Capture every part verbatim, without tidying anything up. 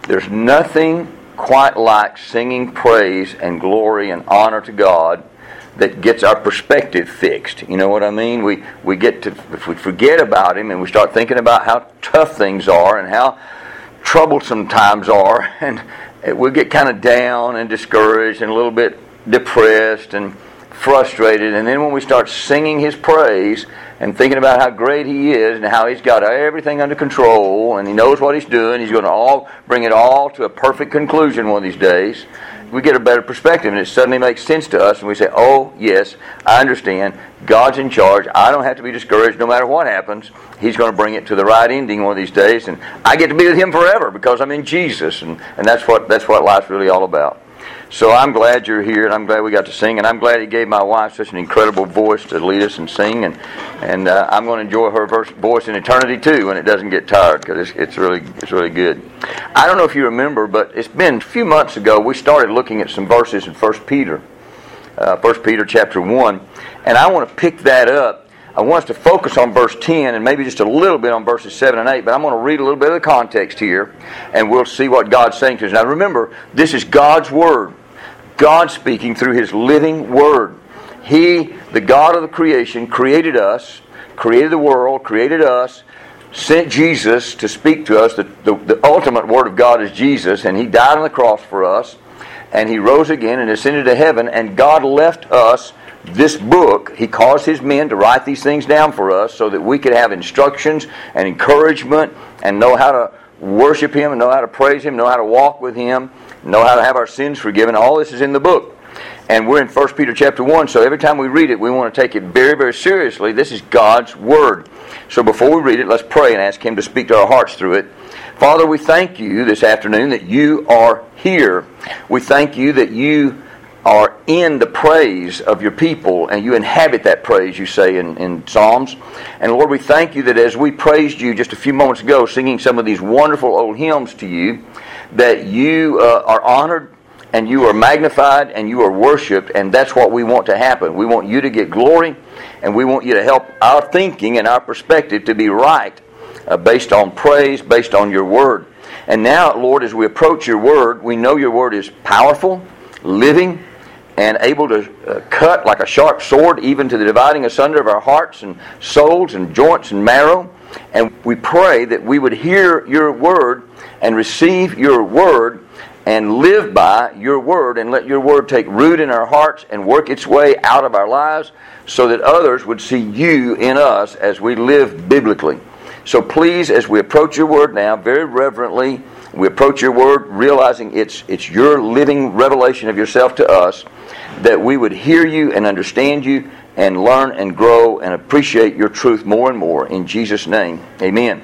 There's nothing quite like singing praise and glory and honor to God that gets our perspective fixed. You know what I mean? We we get to, if we forget about Him and we start thinking about how tough things are and how troublesome times are, and we get kind of down and discouraged and a little bit depressed and frustrated. And then when we start singing His praise and thinking about how great He is and how He's got everything under control and He knows what He's doing, He's going to all bring it all to a perfect conclusion one of these days, we get a better perspective, and it suddenly makes sense to us, and we say, oh, yes, I understand. God's in charge. I don't have to be discouraged no matter what happens. He's going to bring it to the right ending one of these days, and I get to be with Him forever because I'm in Jesus, and, and that's what that's what life's really all about. So I'm glad you're here, and I'm glad we got to sing, and I'm glad He gave my wife such an incredible voice to lead us and sing, and and uh, I'm going to enjoy her voice in eternity too when it doesn't get tired, because it's, it's really it's really good. I don't know if you remember, but it's been a few months ago we started looking at some verses in First Peter, uh, First Peter chapter one, and I want to pick that up. I want us to focus on verse ten and maybe just a little bit on verses seven and eight, but I'm going to read a little bit of the context here, and we'll see what God's saying to us. Now remember, this is God's Word. God speaking through His living Word. He, the God of the creation, created us, created the world, created us, sent Jesus to speak to us. The, the, the ultimate Word of God is Jesus, and He died on the cross for us, and He rose again and ascended to heaven, and God left us this book. He caused His men to write these things down for us so that we could have instructions and encouragement and know how to worship Him and know how to praise Him, know how to walk with Him, know how to have our sins forgiven. All this is in the book. And we're in First Peter chapter one, so every time we read it, we want to take it very, very seriously. This is God's Word. So before we read it, let's pray and ask Him to speak to our hearts through it. Father, we thank You this afternoon that You are here. We thank You that You are in the praise of Your people, and You inhabit that praise, You say in, in Psalms. And Lord, we thank You that as we praised You just a few moments ago, singing some of these wonderful old hymns to You, that You uh, are honored, and You are magnified, and You are worshipped, and that's what we want to happen. We want You to get glory, and we want You to help our thinking and our perspective to be right, uh, based on praise, based on Your Word. And now, Lord, as we approach Your Word, we know Your Word is powerful, living, and able to uh, cut like a sharp sword, even to the dividing asunder of our hearts and souls and joints and marrow. And we pray that we would hear Your Word and receive Your Word and live by Your Word, and let Your Word take root in our hearts and work its way out of our lives so that others would see You in us as we live biblically. So please, as we approach Your Word now, very reverently, we approach Your Word realizing it's it's Your living revelation of Yourself to us, that we would hear You and understand You and learn and grow and appreciate Your truth more and more. In Jesus' name, amen.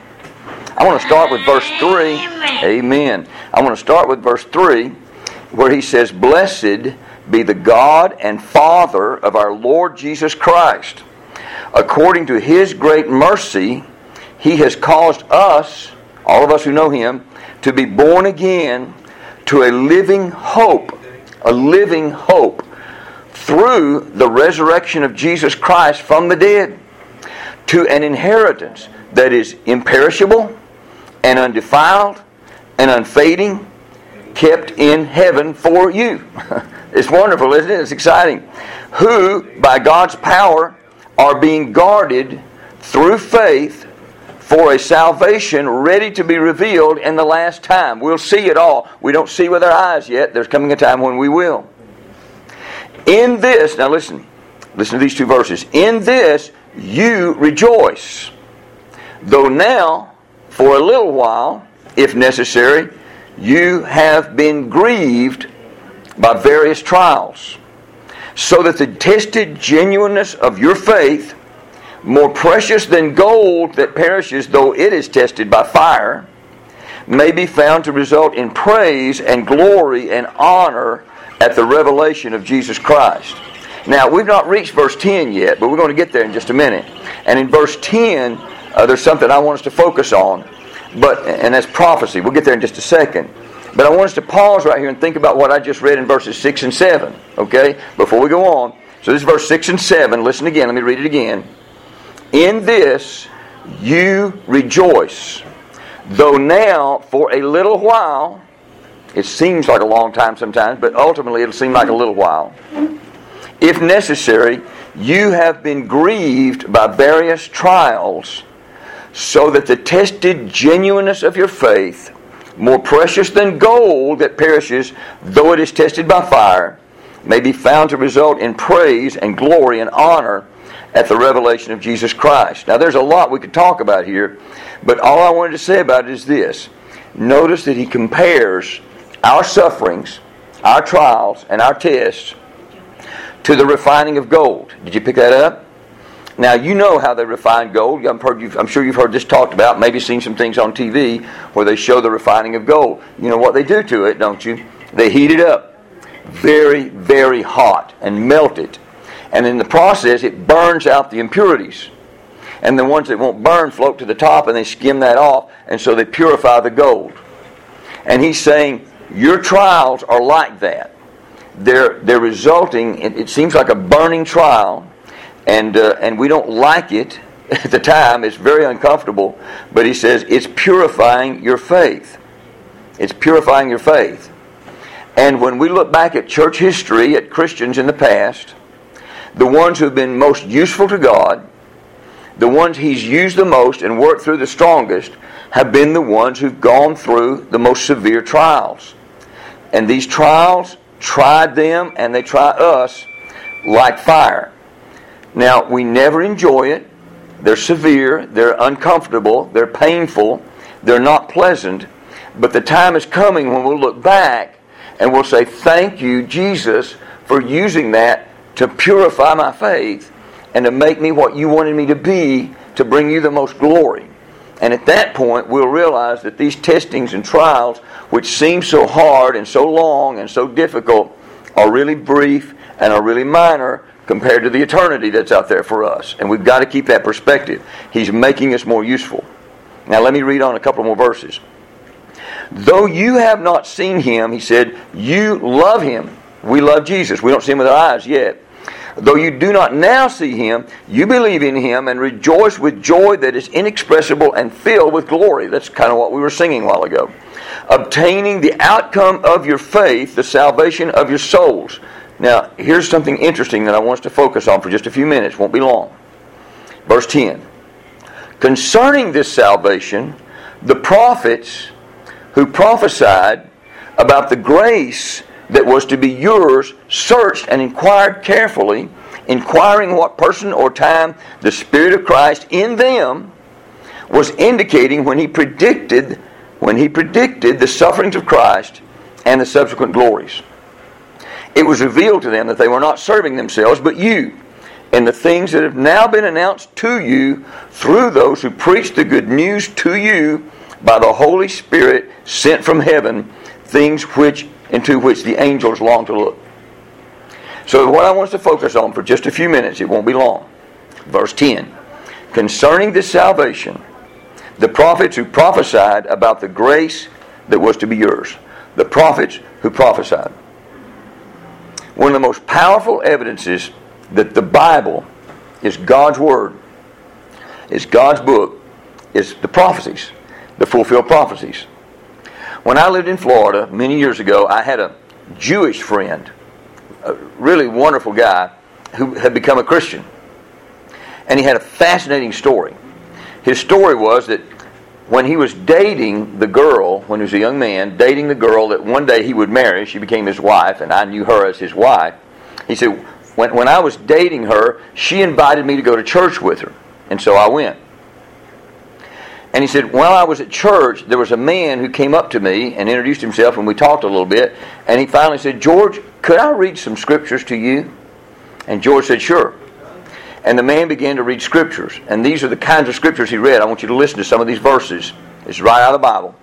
I want to start with verse three. Amen. I want to start with verse three, where he says, "Blessed be the God and Father of our Lord Jesus Christ. According to His great mercy, He has caused us," all of us who know Him, "to be born again to a living hope," a living hope, "through the resurrection of Jesus Christ from the dead, to an inheritance that is imperishable and undefiled and unfading, kept in heaven for you." It's wonderful, isn't it? It's exciting. "Who, by God's power, are being guarded through faith for a salvation ready to be revealed in the last time." We'll see it all. We don't see with our eyes yet. There's coming a time when we will. "In this," now listen, listen to these two verses. "In this you rejoice, though now, for a little while, if necessary, you have been grieved by various trials, so that the tested genuineness of your faith, more precious than gold that perishes though it is tested by fire, may be found to result in praise and glory and honor at the revelation of Jesus Christ." Now, we've not reached verse ten yet, but we're going to get there in just a minute. And in verse ten, uh, there's something I want us to focus on, but and that's prophecy. We'll get there in just a second. But I want us to pause right here and think about what I just read in verses six and seven, okay, before we go on. So this is verse six and seven. Listen again. Let me read it again. "In this you rejoice, though now for a little while, It seems like a long time sometimes, but ultimately it'll seem like a little while. If necessary, you have been grieved by various trials, so that the tested genuineness of your faith, more precious than gold that perishes, though it is tested by fire, may be found to result in praise and glory and honor at the revelation of Jesus Christ. Now there's a lot we could talk about here, but all I wanted to say about it is this. Notice that he compares our sufferings, our trials, and our tests to the refining of gold. Did you pick that up? Now you know how they refine gold. I'm, heard you've, I'm sure you've heard this talked about, maybe seen some things on T V where they show the refining of gold. You know what they do to it, don't you? They heat it up very, very hot and melt it. And in the process, it burns out the impurities. And the ones that won't burn float to the top, and they skim that off, and so they purify the gold. And he's saying, your trials are like that. They're, they're resulting, it, it seems like a burning trial, and, uh, and we don't like it at the time. It's very uncomfortable. But he says, it's purifying your faith. It's purifying your faith. And when we look back at church history, at Christians in the past, the ones who have been most useful to God, the ones He's used the most and worked through the strongest, have been the ones who've gone through the most severe trials. And these trials tried them, and they try us like fire. Now, we never enjoy it. They're severe, they're uncomfortable, they're painful, they're not pleasant. But the time is coming when we'll look back and we'll say, thank you, Jesus, for using that to purify my faith and to make me what you wanted me to be, to bring you the most glory. And at that point, we'll realize that these testings and trials, which seem so hard and so long and so difficult, are really brief and are really minor compared to the eternity that's out there for us. And we've got to keep that perspective. He's making us more useful. Now let me read on a couple more verses. Though you have not seen Him, he said, you love Him. We love Jesus. We don't see Him with our eyes yet. Though you do not now see Him, you believe in Him and rejoice with joy that is inexpressible and filled with glory. That's kind of what we were singing a while ago. Obtaining the outcome of your faith, the salvation of your souls. Now, here's something interesting that I want us to focus on for just a few minutes. Won't be long. Verse ten. Concerning this salvation, the prophets who prophesied about the grace that was to be yours searched and inquired carefully, inquiring what person or time the Spirit of Christ in them was indicating when he predicted when he predicted the sufferings of Christ and the subsequent glories. It was revealed to them that they were not serving themselves but you, and the things that have now been announced to you through those who preach the good news to you by the Holy Spirit sent from heaven, things which into which the angels long to look. So what I want us to focus on for just a few minutes, it won't be long. Verse ten. Concerning this salvation, the prophets who prophesied about the grace that was to be yours. The prophets who prophesied. One of the most powerful evidences that the Bible is God's Word, is God's book, is the prophecies, the fulfilled prophecies. When I lived in Florida many years ago, I had a Jewish friend, a really wonderful guy who had become a Christian. And he had a fascinating story. His story was that when he was dating the girl, when he was a young man, dating the girl that one day he would marry, she became his wife, and I knew her as his wife. He said, when, when I was dating her, she invited me to go to church with her. And so I went. And he said, while I was at church, there was a man who came up to me and introduced himself, and we talked a little bit. And he finally said, George, could I read some scriptures to you? And George said, sure. And the man began to read scriptures. And these are the kinds of scriptures he read. I want you to listen to some of these verses. It's right out of the Bible.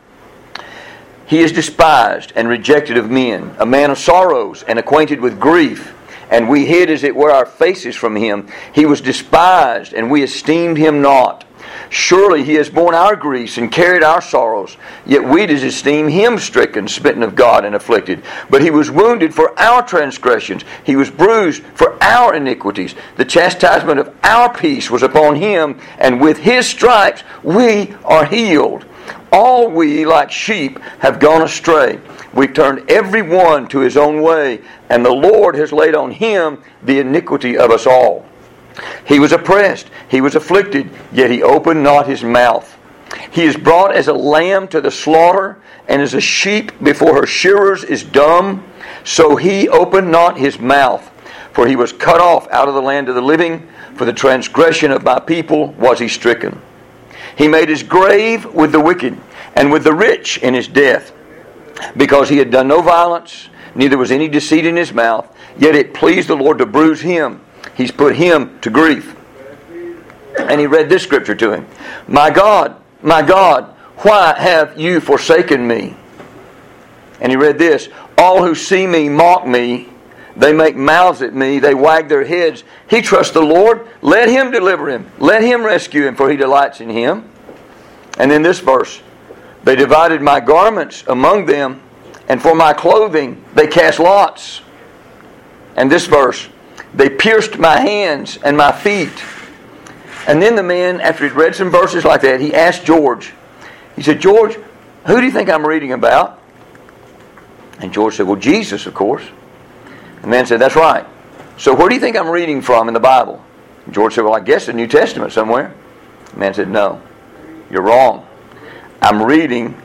He is despised and rejected of men, a man of sorrows and acquainted with grief. And we hid, as it were, our faces from him. He was despised, and we esteemed him not. Surely he has borne our griefs and carried our sorrows. Yet we did esteem him stricken, smitten of God, and afflicted. But he was wounded for our transgressions. He was bruised for our iniquities. The chastisement of our peace was upon him, and with his stripes we are healed. All we, like sheep, have gone astray. We've turned every one to his own way, and the Lord has laid on him the iniquity of us all. He was oppressed, he was afflicted, yet he opened not his mouth. He is brought as a lamb to the slaughter, and as a sheep before her shearers is dumb, so he opened not his mouth. For he was cut off out of the land of the living, for the transgression of my people was he stricken. He made his grave with the wicked, and with the rich in his death, because he had done no violence, neither was any deceit in his mouth, yet it pleased the Lord to bruise him. He's put him to grief. And he read this scripture to him. My God, my God, why have you forsaken me? And he read this. All who see me mock me. They make mouths at me. They wag their heads. He trusts the Lord. Let him deliver him. Let him rescue him, for he delights in him. And in this verse, they divided my garments among them, and for my clothing they cast lots. And this verse, they pierced my hands and my feet. And then the man, after he'd read some verses like that, he asked George. He said, George, who do you think I'm reading about? And George said, well, Jesus, of course. The man said, that's right. So where do you think I'm reading from in the Bible? And George said, well, I guess the New Testament somewhere. The man said, no, you're wrong. I'm reading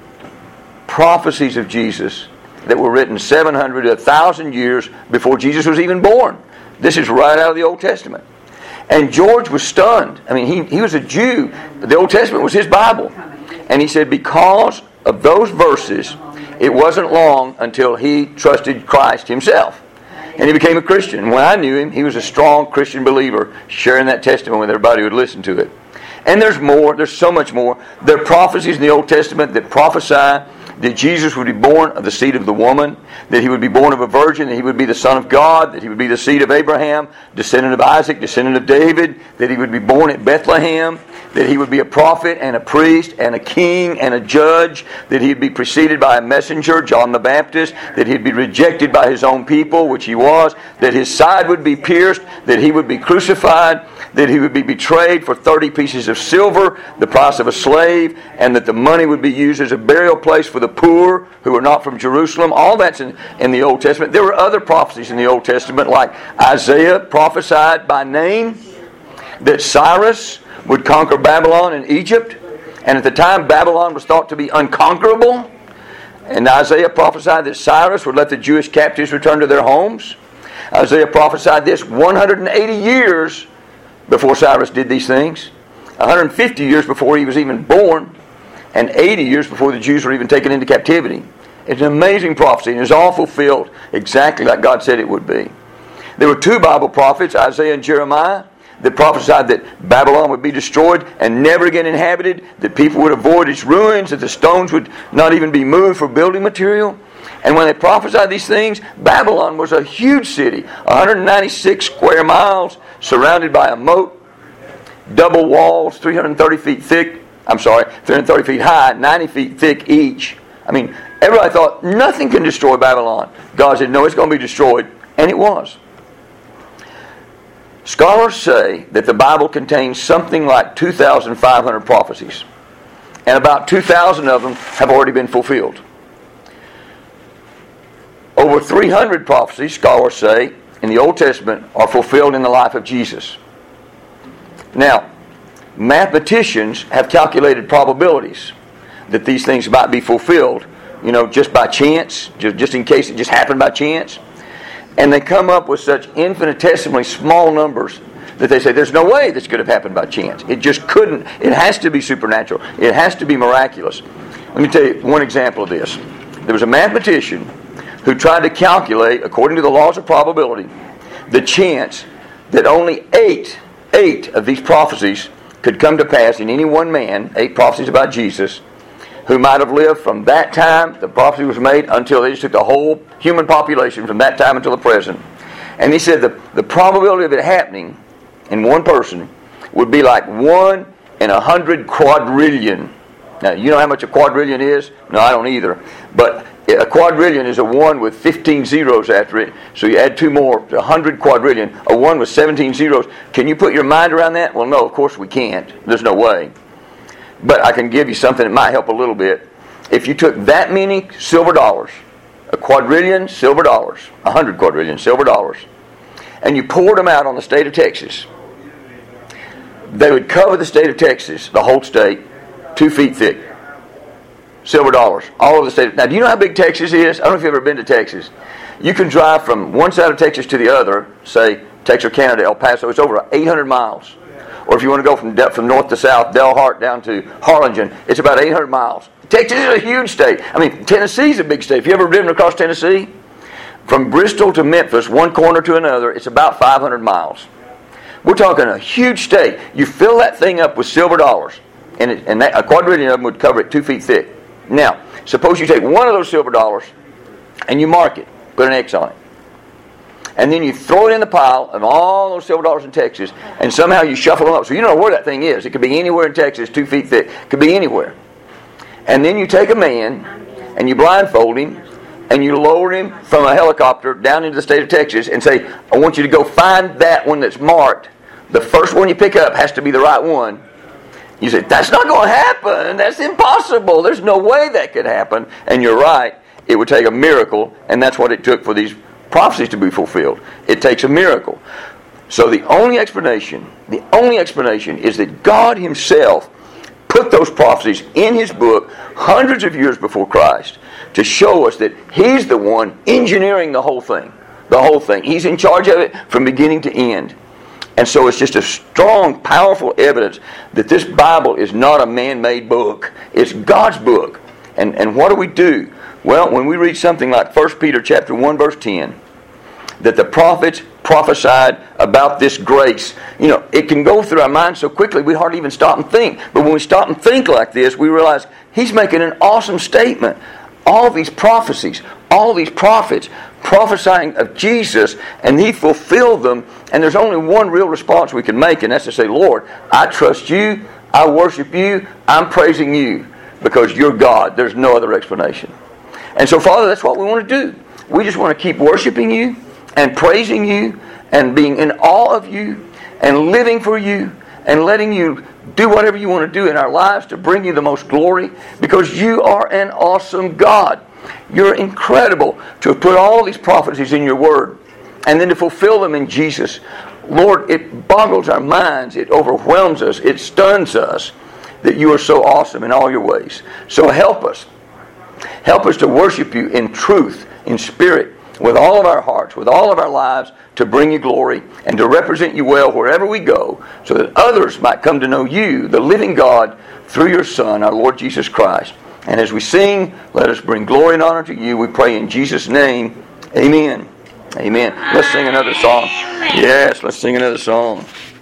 prophecies of Jesus that were written seven hundred to one thousand years before Jesus was even born. This is right out of the Old Testament. And George was stunned. I mean, he, he was a Jew. The Old Testament was his Bible. And he said because of those verses, it wasn't long until he trusted Christ himself. And he became a Christian. When I knew him, he was a strong Christian believer, sharing that testimony with everybody who would listen to it. And there's more. There's so much more. There are prophecies in the Old Testament that prophesy that Jesus would be born of the seed of the woman, that he would be born of a virgin, that he would be the Son of God, that he would be the seed of Abraham, descendant of Isaac, descendant of David, that he would be born at Bethlehem, that he would be a prophet and a priest and a king and a judge, that he'd be preceded by a messenger, John the Baptist, that he'd be rejected by his own people, which he was, that his side would be pierced, that he would be crucified, that he would be betrayed for thirty pieces of silver, the price of a slave, and that the money would be used as a burial place for the poor who are not from Jerusalem. All that's in, in the Old Testament. There were other prophecies in the Old Testament, like Isaiah prophesied by name that Cyrus would conquer Babylon and Egypt. And at the time, Babylon was thought to be unconquerable. And Isaiah prophesied that Cyrus would let the Jewish captives return to their homes. Isaiah prophesied this one hundred eighty years before Cyrus did these things. one hundred fifty years before he was even born. And eighty years before the Jews were even taken into captivity. It's an amazing prophecy, and it's all fulfilled exactly like God said it would be. There were two Bible prophets, Isaiah and Jeremiah, that prophesied that Babylon would be destroyed and never again inhabited, that people would avoid its ruins, that the stones would not even be moved for building material. And when they prophesied these things, Babylon was a huge city, one hundred ninety-six square miles, surrounded by a moat, double walls, three hundred thirty feet thick. I'm sorry, three hundred thirty feet high, ninety feet thick each. I mean, everybody thought nothing can destroy Babylon. God said, no, it's going to be destroyed. And it was. Scholars say that the Bible contains something like two thousand five hundred prophecies. And about two thousand of them have already been fulfilled. Over three hundred prophecies, scholars say, in the Old Testament are fulfilled in the life of Jesus. Now, mathematicians have calculated probabilities that these things might be fulfilled, you know, just by chance, just, just in case it just happened by chance. And they come up with such infinitesimally small numbers that they say there's no way this could have happened by chance. It just couldn't. It has to be supernatural. It has to be miraculous. Let me tell you one example of this. There was a mathematician who tried to calculate, according to the laws of probability, the chance that only eight, eight of these prophecies could come to pass in any one man, eight prophecies about Jesus, who might have lived from that time the prophecy was made until they just took the whole human population from that time until the present. And he said the, the probability of it happening in one person would be like one in a hundred quadrillion. Now, you know how much a quadrillion is? No, I don't either. But a quadrillion is a one with fifteen zeros after it. So you add two more, a hundred quadrillion. A one with seventeen zeros. Can you put your mind around that? Well, no, of course we can't. There's no way. But I can give you something that might help a little bit. If you took that many silver dollars, a quadrillion silver dollars, a hundred quadrillion silver dollars, and you poured them out on the state of Texas, they would cover the state of Texas, the whole state, two feet thick. Silver dollars, all over the state. Now, do you know how big Texas is? I don't know if you've ever been to Texas. You can drive from one side of Texas to the other, say Texarkana to El Paso. It's over eight hundred miles. Or if you want to go from from north to south, Delhart down to Harlingen, it's about eight hundred miles. Texas is a huge state. I mean, Tennessee's a big state. If you ever driven across Tennessee, from Bristol to Memphis, one corner to another, it's about five hundred miles. We're talking a huge state. You fill that thing up with silver dollars, and, it, and that, a quadrillion of them would cover it two feet thick. Now, suppose you take one of those silver dollars and you mark it, put an X on it. And then you throw it in the pile of all those silver dollars in Texas, and somehow you shuffle them up. So you don't know where that thing is. It could be anywhere in Texas, two feet thick. It could be anywhere. And then you take a man and you blindfold him and you lower him from a helicopter down into the state of Texas and say, I want you to go find that one that's marked. The first one you pick up has to be the right one. You say, that's not going to happen. That's impossible. There's no way that could happen. And you're right. It would take a miracle, and that's what it took for these prophecies to be fulfilled. It takes a miracle. So the only explanation, the only explanation is that God Himself put those prophecies in His book hundreds of years before Christ to show us that He's the one engineering the whole thing. The whole thing. He's in charge of it from beginning to end. And so it's just a strong, powerful evidence that this Bible is not a man-made book. It's God's book. And and what do we do? Well, when we read something like First Peter chapter one, verse ten, that the prophets prophesied about this grace, you know, it can go through our minds so quickly we hardly even stop and think. But when we stop and think like this, we realize He's making an awesome statement. All these prophecies, all these prophets prophesying of Jesus, and He fulfilled them, and there's only one real response we can make, and that's to say, Lord, I trust You, I worship You, I'm praising You, because You're God. There's no other explanation. And so, Father, that's what we want to do. We just want to keep worshiping You, and praising You, and being in awe of You, and living for You, and letting You do whatever You want to do in our lives to bring You the most glory, because You are an awesome God. You're incredible to have put all these prophecies in Your Word and then to fulfill them in Jesus. Lord, it boggles our minds. It overwhelms us. It stuns us that You are so awesome in all Your ways. So help us. Help us to worship You in truth, in spirit, with all of our hearts, with all of our lives, to bring You glory and to represent You well wherever we go, so that others might come to know You, the living God, through Your Son, our Lord Jesus Christ. And as we sing, let us bring glory and honor to You. We pray in Jesus' name. Amen. Amen. Let's sing another song. Yes, let's sing another song.